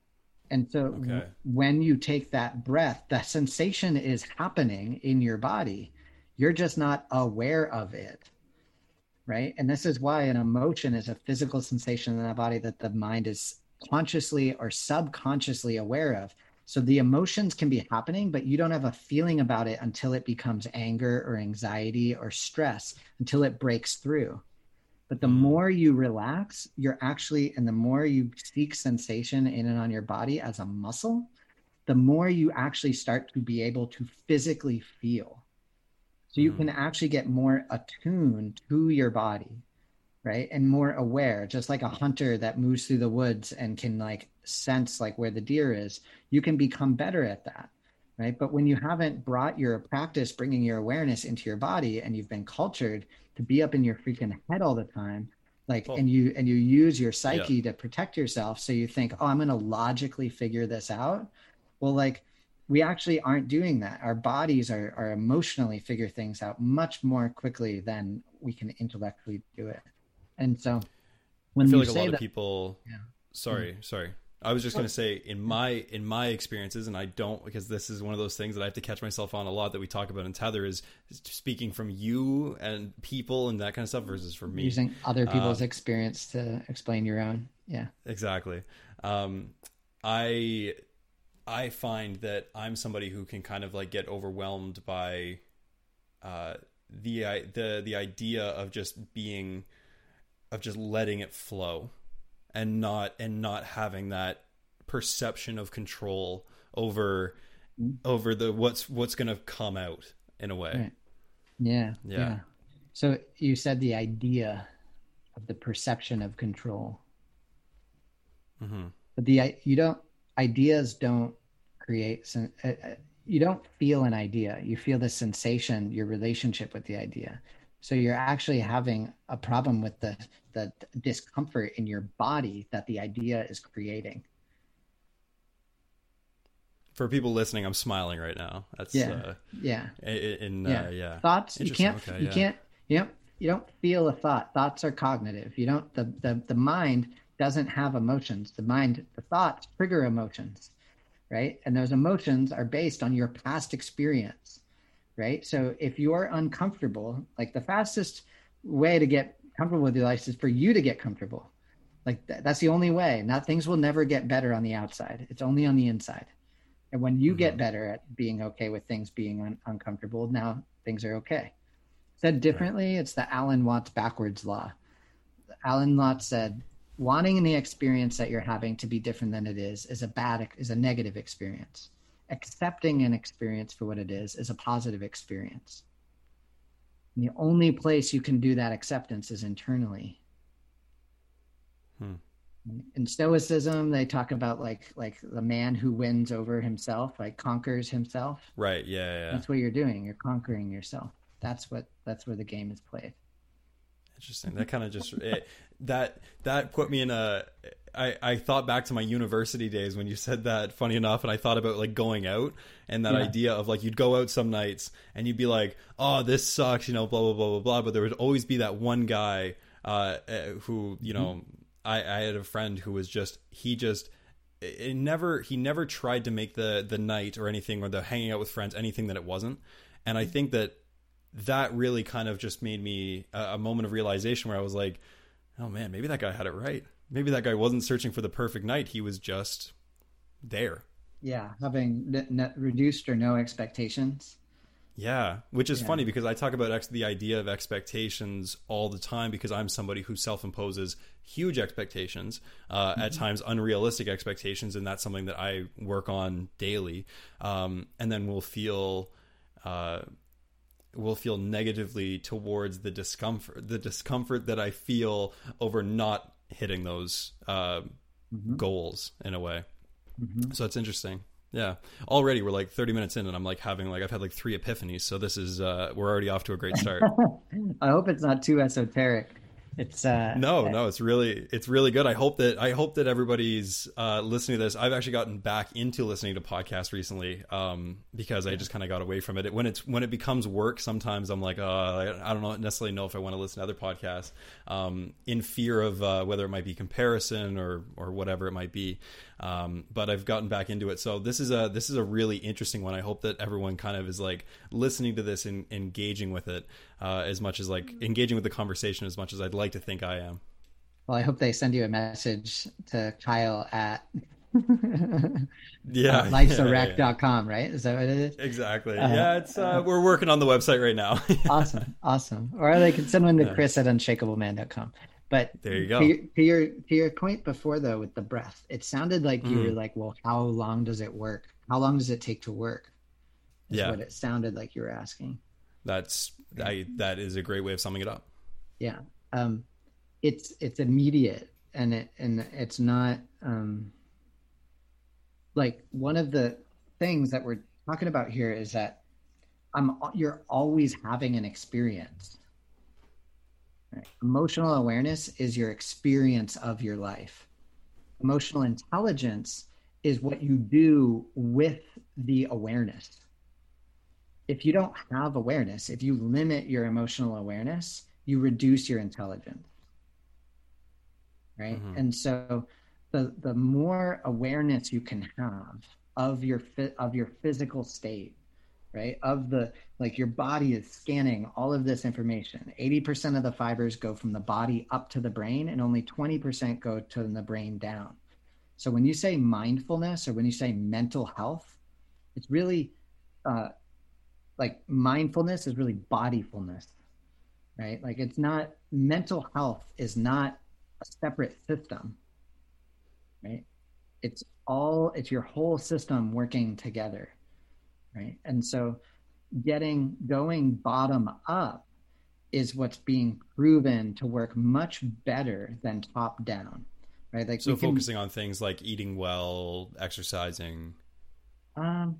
And so okay. w- when you take that breath, that sensation is happening in your body. You're just not aware of it. Right. And this is why an emotion is a physical sensation in the body that the mind is consciously or subconsciously aware of. So the emotions can be happening, but you don't have a feeling about it until it becomes anger or anxiety or stress, until it breaks through. But the more you relax, you're actually, and the more you seek sensation in and on your body as a muscle, the more you actually start to be able to physically feel. So you can actually get more attuned to your body, right? And more aware, just like a hunter that moves through the woods and can like sense like where the deer is, you can become better at that, right? But when you haven't brought your practice, bringing your awareness into your body, and you've been cultured to be up in your freaking head all the time, like, oh. and you, and you use your psyche yeah. to protect yourself. So you think, oh, I'm going to logically figure this out. Well, like, we actually aren't doing that. Our bodies are, are emotionally figure things out much more quickly than we can intellectually do it. And so when I feel you like say a lot that, of people, yeah. sorry, mm-hmm. sorry. I was just going to say in my, in my experiences, and I don't, because this is one of those things that I have to catch myself on a lot that we talk about in Tether is, is speaking from you and people and that kind of stuff versus from me. Using other people's um, experience to explain your own. Yeah, exactly. Um, I, I find that I'm somebody who can kind of like get overwhelmed by uh, the the the idea of just being, of just letting it flow, and not and not having that perception of control over mm-hmm. over the what's what's going to come out in a way. Right. Yeah, yeah. Yeah. So you said the idea of the perception of control, mm-hmm. but the you don't. Ideas don't create, uh, you don't feel an idea. You feel the sensation, your relationship with the idea. So you're actually having a problem with the, the discomfort in your body that the idea is creating. For people listening, I'm smiling right now. That's yeah, uh, yeah, in, yeah. Uh, yeah. Thoughts, you can't, okay, you yeah. can't, you don't, you don't feel a thought. Thoughts are cognitive. You don't, the, the, the mind doesn't have emotions. The mind, the thoughts trigger emotions, right? And those emotions are based on your past experience, right? So if you're uncomfortable, like the fastest way to get comfortable with your life is for you to get comfortable. Like th- that's the only way. Now things will never get better on the outside. It's only on the inside. And when you mm-hmm. get better at being okay with things being un- uncomfortable, now things are okay. Said differently, right. It's the Alan Watts backwards law. Alan Watts said, wanting the experience that you're having to be different than it is is a bad, is a negative experience. Accepting an experience for what it is is a positive experience. And the only place you can do that acceptance is internally. Hmm. In Stoicism, they talk about like like the man who wins over himself, like conquers himself. Right. Yeah. Yeah. That's what you're doing. You're conquering yourself. That's what. That's where the game is played. Interesting. That kind of just it, that that put me in a. I, I thought back to my university days when you said that, funny enough, and I thought about like going out and that yeah. idea of like you'd go out some nights and you'd be like, oh, this sucks, you know, blah, blah, blah, blah, blah. But there would always be that one guy uh, who, you know, mm-hmm. I, I had a friend who was just, he just, it never, he never tried to make the, the night or anything or the hanging out with friends anything that it wasn't. And I think that that really kind of just made me a, a moment of realization where I was like, oh man, maybe that guy had it right. Maybe that guy wasn't searching for the perfect night. He was just there. Yeah. Having n- n- reduced or no expectations. Yeah. Which is yeah. funny because I talk about ex- the idea of expectations all the time because I'm somebody who self-imposes huge expectations, uh, mm-hmm. at times unrealistic expectations. And that's something that I work on daily. Um, and then we'll feel, uh, will feel negatively towards the discomfort, the discomfort that I feel over not hitting those uh, mm-hmm. goals in a way. Mm-hmm. So it's interesting. Yeah. Already we're like thirty minutes in and I'm like having like, I've had like three epiphanies. So this is, uh, we're already off to a great start. I hope it's not too esoteric. It's uh no, no, it's really, it's really good. I hope that, I hope that everybody's uh, listening to this. I've actually gotten back into listening to podcasts recently um, because I just kind of got away from it. it. When it's, when it becomes work, sometimes I'm like, uh, I don't know, necessarily know if I want to listen to other podcasts um, in fear of uh, whether it might be comparison or, or whatever it might be. Um, but I've gotten back into it. So this is a, this is a really interesting one. I hope that everyone kind of is like listening to this and engaging with it uh, as much as like engaging with the conversation as much as I'd like to think I am. Well, I hope they send you a message to Kyle at yeah, uh, life's a wreck dot com, yeah, yeah. Right? Is that what it is? Exactly. Uh, yeah, it's uh, uh, we're working on the website right now. Awesome. Awesome. Or they can send one to Chris at unshakable man dot com. But there you go. To your, to your to your point before though with the breath, it sounded like you mm. were like, well, how long does it work? How long does it take to work? Is yeah. what it sounded like you were asking. That's I that is a great way of summing it up. Yeah. Um it's it's immediate and it and it's not um like one of the things that we're talking about here is that I'm you're always having an experience. Right. Emotional awareness is your experience of your life. Emotional intelligence is what you do with the awareness. If you don't have awareness, if you limit your emotional awareness, you reduce your intelligence. Right? Mm-hmm. And so the the more awareness you can have of your of your physical state, right? Of the, like your body is scanning all of this information. eighty percent of the fibers go from the body up to the brain and only twenty percent go to the brain down. So when you say mindfulness or when you say mental health, it's really uh, like mindfulness is really bodyfulness, right? Like it's not, mental health is not a separate system, right? It's all, it's your whole system working together. Right. And so getting going bottom up is what's being proven to work much better than top down. Right. Like so focusing can, on things like eating well, exercising. Um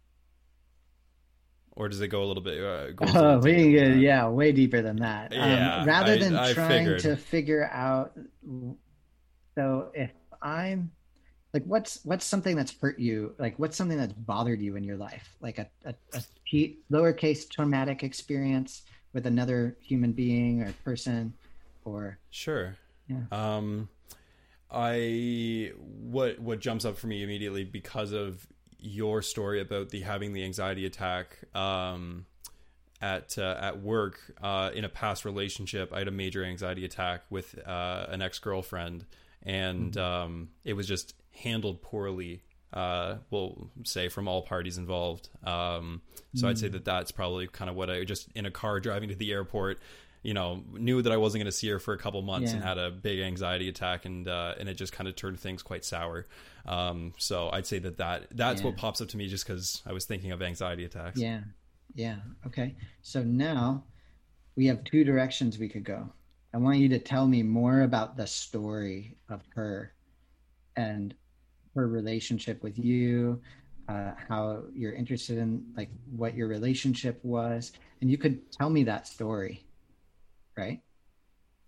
or does it go a little bit uh, go oh, we can get, yeah, way deeper than that. Yeah, um, rather than I, I trying figured. to figure out, so if I'm like, what's what's something that's hurt you? Like, what's something that's bothered you in your life? Like a, a, a lowercase traumatic experience with another human being or person, or sure. Yeah. Um, I what what jumps up for me immediately because of your story about the having the anxiety attack um, at uh, at work uh, in a past relationship. I had a major anxiety attack with uh, an ex-girlfriend, and mm-hmm. um, it was just handled poorly, uh, we'll say, from all parties involved. Um, so mm. I'd say that that's probably kind of what I just in a car driving to the airport, you know, knew that I wasn't going to see her for a couple months yeah. and had a big anxiety attack, and uh, and it just kind of turned things quite sour. Um, so I'd say that, that that's yeah. what pops up to me just because I was thinking of anxiety attacks. Yeah. Yeah. Okay. So now we have two directions we could go. I want you to tell me more about the story of her and her relationship with you, uh, how you're interested in, like, what your relationship was. And you could tell me that story, right?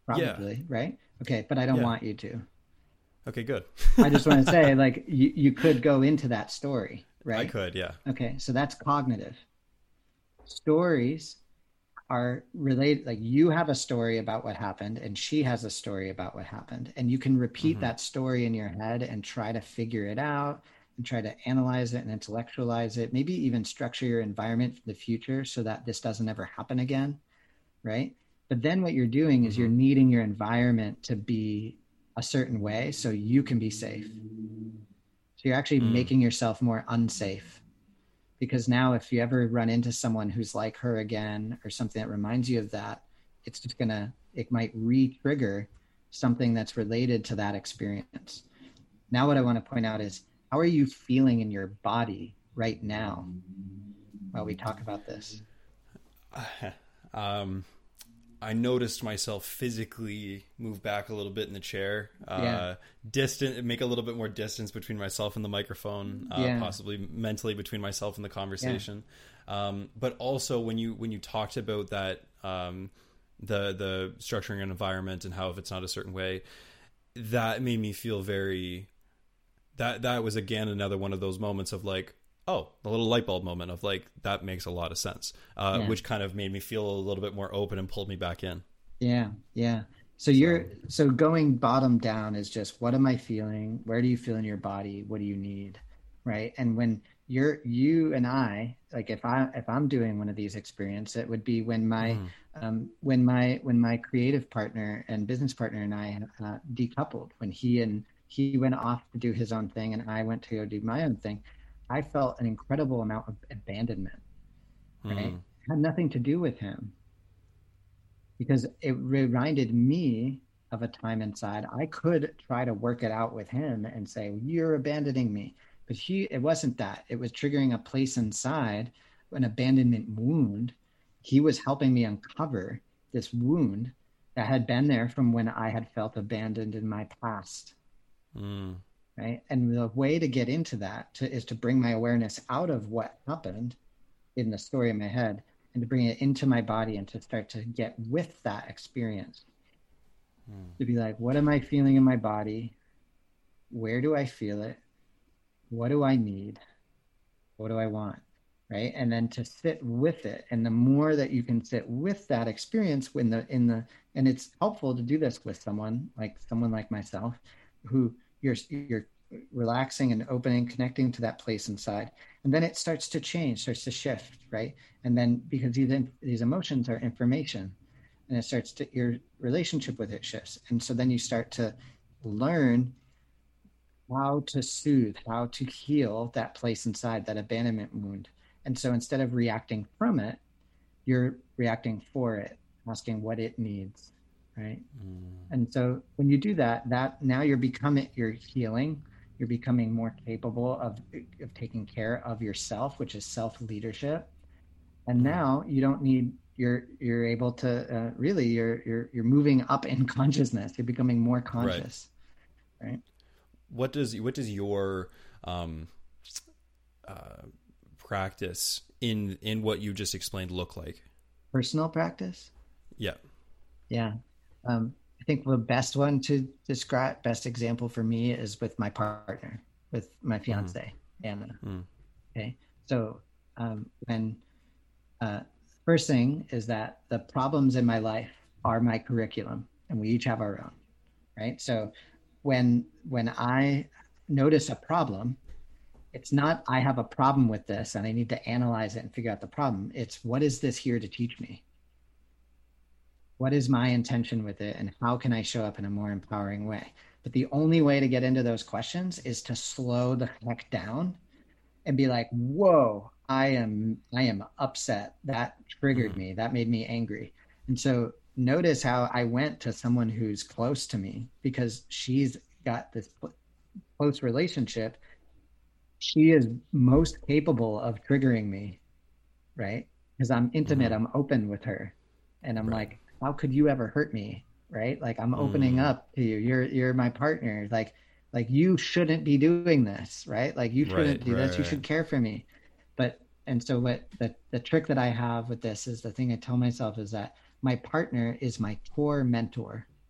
Probably, yeah. right? Okay, but I don't Yeah. want you to. Okay, good. I just want to say, like, you, you could go into that story, right? I could, yeah. Okay, so that's cognitive. Stories are related, like you have a story about what happened and she has a story about what happened, and you can repeat Mm-hmm. that story in your head and try to figure it out and try to analyze it and intellectualize it, maybe even structure your environment for the future so that this doesn't ever happen again, right? But then what you're doing is Mm-hmm. you're needing your environment to be a certain way so you can be safe. So you're actually Mm. making yourself more unsafe, because now if you ever run into someone who's like her again or something that reminds you of that, it's just gonna, it might re-trigger something that's related to that experience. Now what I want to point out is, how are you feeling in your body right now while we talk about this? um, I noticed myself physically move back a little bit in the chair, uh, Yeah. distant, make a little bit more distance between myself and the microphone, uh, Yeah. possibly mentally between myself and the conversation. Um, but also when you, when you talked about that, um, the, the structuring an environment and how if it's not a certain way, that made me feel very, that, that was again, another one of those moments of like, oh, the little light bulb moment of like, that makes a lot of sense, uh, Yeah. which kind of made me feel a little bit more open and pulled me back in. Yeah, yeah. So you're so going bottom down is just, what am I feeling? Where do you feel in your body? What do you need? Right. And when you're you and I, like if I if I'm doing one of these experiences, it would be when my Mm. um when my when my creative partner and business partner and I uh, decoupled, when he and he went off to do his own thing and I went to go do my own thing, I felt an incredible amount of abandonment. Right. Mm. It had nothing to do with him, because it reminded me of a time inside. I could try to work it out with him and say, you're abandoning me. But he, it wasn't that. It was triggering a place inside, an abandonment wound. He was helping me uncover this wound that had been there from when I had felt abandoned in my past. Mm. Right. And the way to get into that to, is to bring my awareness out of what happened in the story in my head and to bring it into my body and to start to get with that experience. Mm. To be like, what am I feeling in my body? Where do I feel it? What do I need? What do I want? Right. And then to sit with it. And the more that you can sit with that experience when the, in the, and it's helpful to do this with someone like someone like myself, who you're, you're relaxing and opening, connecting to that place inside. And then it starts to change, starts to shift. Right. And then because these, these emotions are information, and it starts to, your relationship with it shifts. And so then you start to learn how to soothe, how to heal that place inside, that abandonment wound. And so instead of reacting from it, you're reacting for it, asking what it needs, right? Mm. And so when you do that, that now you're becoming, you're healing, you're becoming more capable of, of taking care of yourself, which is self-leadership. And mm. now you don't need, you're you're able to uh, really, you're you're you're moving up in consciousness. You're becoming more conscious, right? right? What does what does your um, uh, practice in in what you just explained look like? Personal practice? Yeah, yeah. Um, I think the best one to describe, best example for me is with my partner, with my fiance, mm. Anna. Mm. Okay, so um, when uh, first thing is that the problems in my life are my curriculum, and we each have our own, right? So when when I notice a problem, it's not I have a problem with this and I need to analyze it and figure out the problem. It's what is this here to teach me? What is my intention with it, and how can I show up in a more empowering way? But the only way to get into those questions is to slow the heck down and be like, whoa, I am I am upset. That triggered me. That made me angry. And so notice how I went to someone who's close to me because she's got this close relationship. She is most capable of triggering me, right? Because I'm intimate, mm-hmm. I'm open with her. And I'm right. like, how could you ever hurt me? Right? Like I'm opening mm. up to you. You're you're my partner. Like like you shouldn't be doing this, right? Like you shouldn't right, do right, this. Right. You should care for me. But and so what the the trick that I have with this is the thing I tell myself is that my partner is my core mentor.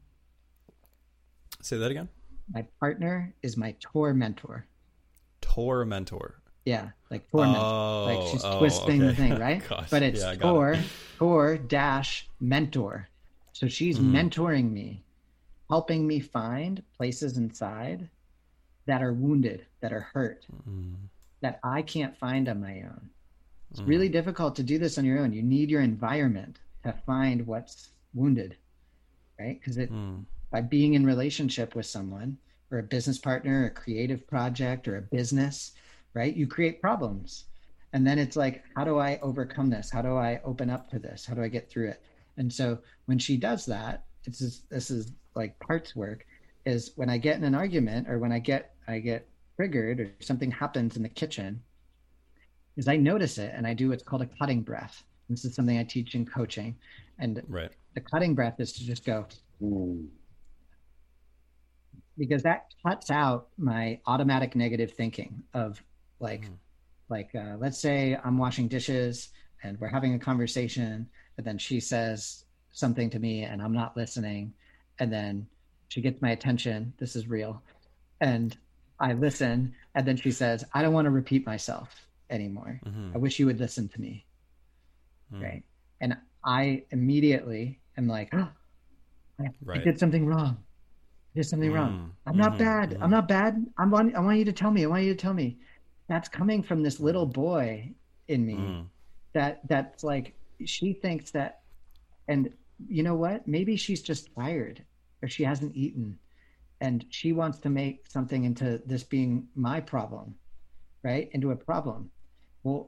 Say that again. My partner is my tormentor. Tormentor. Yeah, like torment. Oh, like she's oh, twisting okay. the thing, right? Gosh, but it's yeah, tor, it. tor dash mentor. So she's mm. mentoring me, helping me find places inside that are wounded, that are hurt, mm. that I can't find on my own. It's mm. really difficult to do this on your own. You need your environment to find what's wounded, right? Because it mm. by being in relationship with someone or a business partner, a creative project or a business, right? You create problems. And then it's like, how do I overcome this? How do I open up to this? How do I get through it? And so when she does that, it's just, this is like parts work, is when I get in an argument or when I get, I get triggered or something happens in the kitchen, is I notice it and I do what's called a cutting breath. This is something I teach in coaching. And right. the cutting breath is to just go, ooh. Because that cuts out my automatic negative thinking of like, mm. like uh, let's say I'm washing dishes and we're having a conversation, and then she says something to me and I'm not listening, and then she gets my attention. This is real. And I listen, and then she says, I don't want to repeat myself anymore. Mm-hmm. I wish you would listen to me. Mm. Right. And I immediately am like, oh, I, right. I did something wrong. I did something mm. wrong. I'm not mm-hmm. bad. Mm-hmm. I'm not bad. I want, I want you to tell me. I want you to tell me. That's coming from this little boy in me mm. that that's like, she thinks that, and you know what? Maybe she's just tired or she hasn't eaten and she wants to make something into this being my problem, right? Into a problem. Well,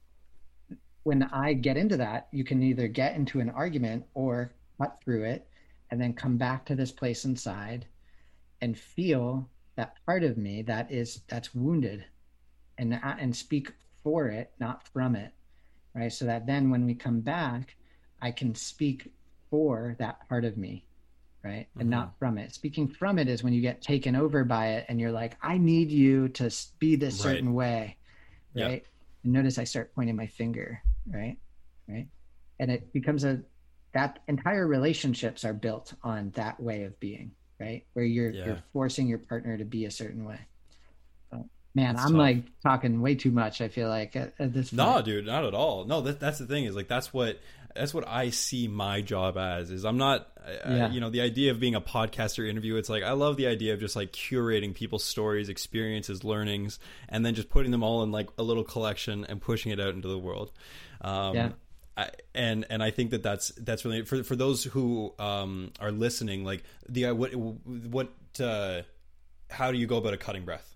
when I get into that, you can either get into an argument or cut through it and then come back to this place inside and feel that part of me that is, that's wounded, and, and speak for it, not from it, right? So that then when we come back, I can speak for that part of me, right? And mm-hmm. not from it. Speaking from it is when you get taken over by it and you're like, I need you to be this certain right. way, right? Yep. And notice I start pointing my finger, right? Right. And it becomes a, that entire relationships are built on that way of being, right? Where you're, yeah. you're forcing your partner to be a certain way. So, man, that's I'm tough. Like talking way too much. I feel like at, at this point. No, dude, not at all. No, that, that's the thing is like, that's what, that's what I see my job as is I'm not, yeah. I, you know, the idea of being a podcaster interview, it's like, I love the idea of just like curating people's stories, experiences, learnings, and then just putting them all in like a little collection and pushing it out into the world. Um, yeah. I, and and I think that that's that's really for for those who um, are listening. Like the uh, what what uh, how do you go about a cutting breath?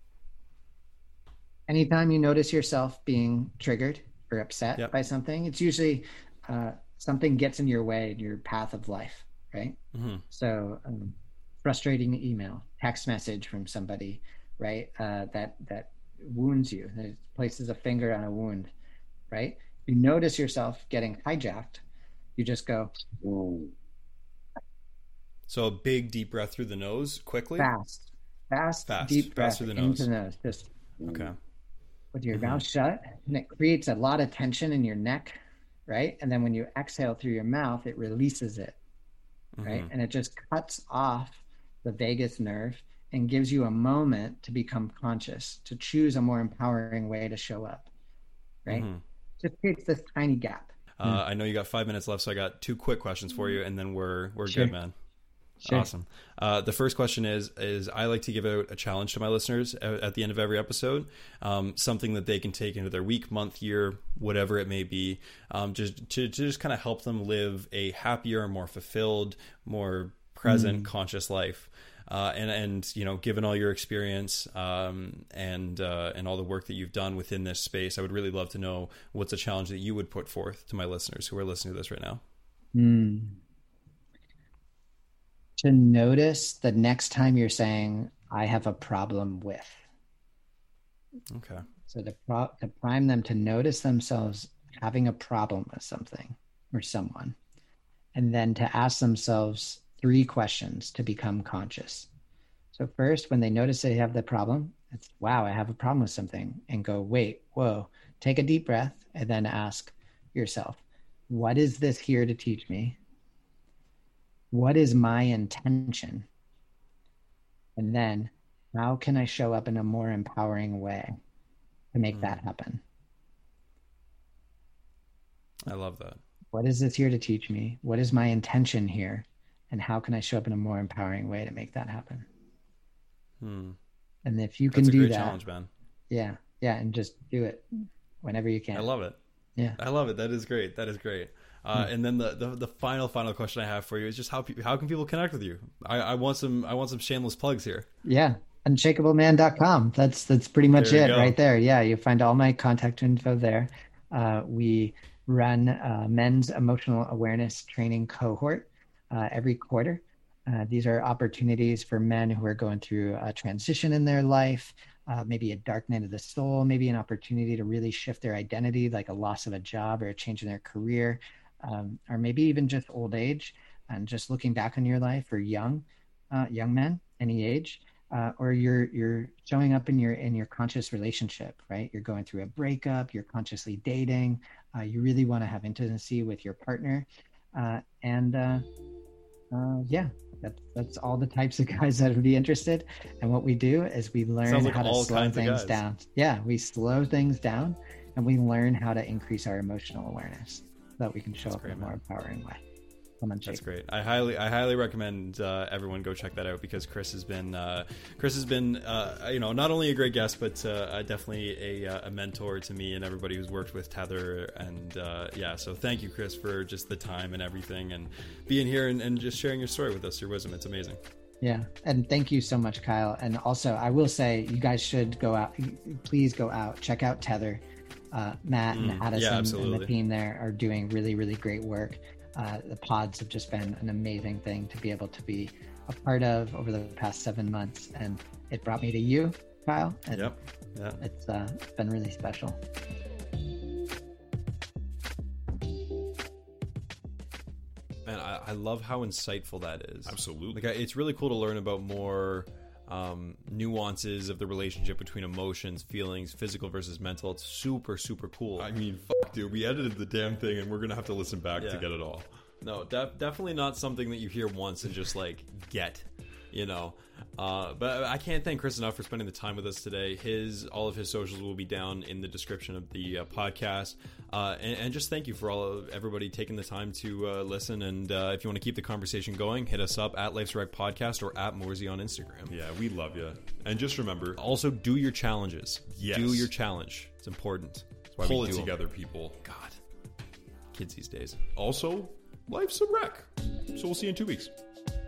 Anytime you notice yourself being triggered or upset yep. by something, it's usually uh, something gets in your way in your path of life, right? Mm-hmm. So um, frustrating email, text message from somebody, right? Uh, that that wounds you, that places a finger on a wound, right? You notice yourself getting hijacked, you just go, ooh. So a big deep breath through the nose quickly? Fast, fast, fast deep breath fast through the nose. into the nose. Just okay. With your mm-hmm. mouth shut, and it creates a lot of tension in your neck, right? And then when you exhale through your mouth, it releases it, right? Mm-hmm. And it just cuts off the vagus nerve and gives you a moment to become conscious, to choose a more empowering way to show up, right? Mm-hmm. Just creates this tiny gap. Uh, mm. I know you got five minutes left, so I got two quick questions for you, and then we're we're sure. good, man. Sure. Awesome. Uh, the first question is is I like to give out a challenge to my listeners at, at the end of every episode, um, something that they can take into their week, month, year, whatever it may be, um, just to, to just kind of help them live a happier, more fulfilled, more present, mm. conscious life. Uh, and, and, you know, given all your experience, um, and, uh, and all the work that you've done within this space, I would really love to know what's a challenge that you would put forth to my listeners who are listening to this right now. Mm. To notice the next time you're saying, I have a problem with. Okay. So to, pro- to prime them to notice themselves having a problem with something or someone, and then to ask themselves three questions to become conscious. So first, when they notice they have the problem, it's, wow, I have a problem with something, and go, wait, whoa, take a deep breath, and then ask yourself, what is this here to teach me? What is my intention? And then how can I show up in a more empowering way to make mm. that happen? I love that. What is this here to teach me? What is my intention here? And how can I show up in a more empowering way to make that happen? Hmm. And if you can That's a do great that, challenge, man. Yeah. Yeah. And just do it whenever you can. I love it. Yeah. I love it. That is great. That is great. Uh, hmm. And then the, the the final final question I have for you is just how pe- how can people connect with you? I, I want some I want some shameless plugs here. Yeah. unshakable man dot com. That's that's pretty much it go. right there. Yeah. You'll find all my contact info there. Uh, we run a men's emotional awareness training cohort uh, every quarter. Uh, these are opportunities for men who are going through a transition in their life, uh, maybe a dark night of the soul, maybe an opportunity to really shift their identity, like a loss of a job or a change in their career, um, or maybe even just old age and just looking back on your life, or young, uh, young men, any age, uh, or you're you're showing up in your in your conscious relationship, right? You're going through a breakup, you're consciously dating, uh, you really want to have intimacy with your partner, uh, and uh, uh, yeah. That's, that's all the types of guys that would be interested. And what we do is we learn like how to slow things down. Yeah, we slow things down and we learn how to increase our emotional awareness so that we can show that's up great, in a more man. empowering way. That's great. I highly, I highly recommend uh, everyone go check that out, because Chris has been, uh, Chris has been, uh, you know, not only a great guest, but uh, definitely a, a mentor to me and everybody who's worked with Tether. And uh, yeah, so thank you, Chris, for just the time and everything, and being here and, and just sharing your story with us, your wisdom. It's amazing. Yeah, and thank you so much, Kyle. And also, I will say, you guys should go out. Please go out, check out Tether. Uh, Matt and mm, Addison yeah, and the team there are doing really, really great work. Uh, the pods have just been an amazing thing to be able to be a part of over the past seven months. And it brought me to you, Kyle. And yep. Yeah. It's uh, been really special. Man, I, I love how insightful that is. Absolutely. Like, it's really cool to learn about more um, nuances of the relationship between emotions, feelings, physical versus mental. It's super, super cool. I mean, fuck, dude, we edited the damn thing, and we're going to have to listen back yeah. to get it all. No, def- definitely not something that you hear once and just, like, get, you know. Uh, but I can't thank Chris enough for spending the time with us today. His all of his socials will be down in the description of the uh, podcast. Uh, and, and just thank you for all of everybody taking the time to uh, listen. And uh, if you want to keep the conversation going, hit us up at Life's Wreck Podcast or at Morsey on Instagram. Yeah, we love you. And just remember, also do your challenges. Yes. Do your challenge. It's important. That's why Pull we it do together, them. people. God, kids these days. Also, life's a wreck. So we'll see you in two weeks.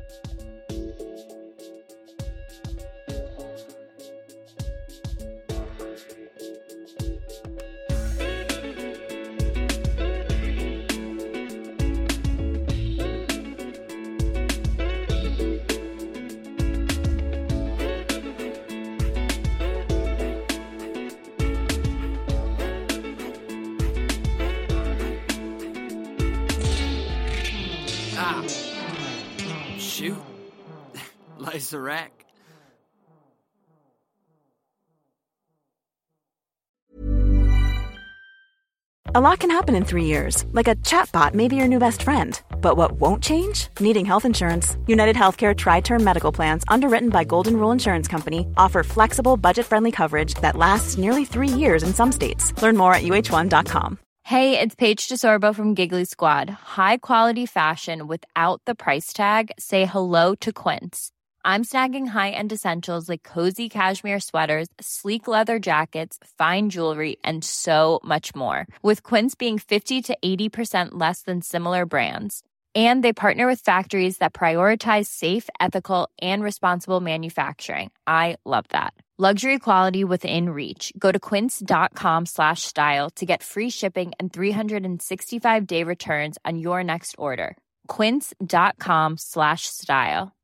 Life's a wreck. A lot can happen in three years, like a chatbot may be your new best friend. But what won't change? Needing health insurance. United Healthcare Tri-Term Medical Plans, underwritten by Golden Rule Insurance Company, offer flexible, budget-friendly coverage that lasts nearly three years in some states. Learn more at U H one dot com. Hey, it's Paige DeSorbo from Giggly Squad. High quality fashion without the price tag. Say hello to Quince. I'm snagging high-end essentials like cozy cashmere sweaters, sleek leather jackets, fine jewelry, and so much more. With Quince being fifty to eighty percent less than similar brands. And they partner with factories that prioritize safe, ethical, and responsible manufacturing. I love that. Luxury quality within reach. Go to quince.com slash style to get free shipping and three sixty-five day returns on your next order. Quince.com slash style.